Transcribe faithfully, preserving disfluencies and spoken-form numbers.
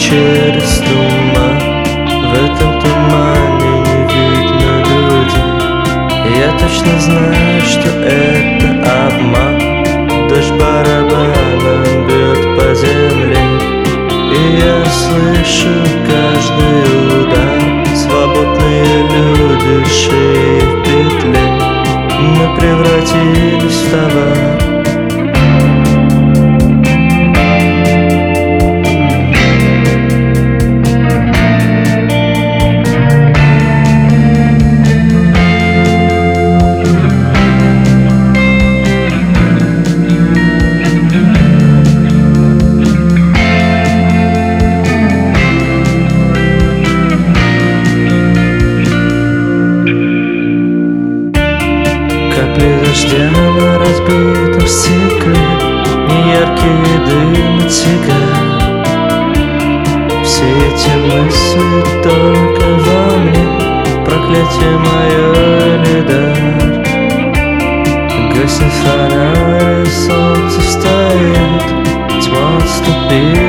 через туман. В этом тумане не видно людей. Я точно знаю, что это обман. Дождь барабаном бьет по земле, и я слышу каждый удар. Свободные люди, шеи в петле, мы превратились в товар. Капли дождя на разбитом стекле, неяркий дым от сигар. Все эти мысли только во мне, проклятие мое или дар. Гаснет фонарь, солнце встает, тьма отступит.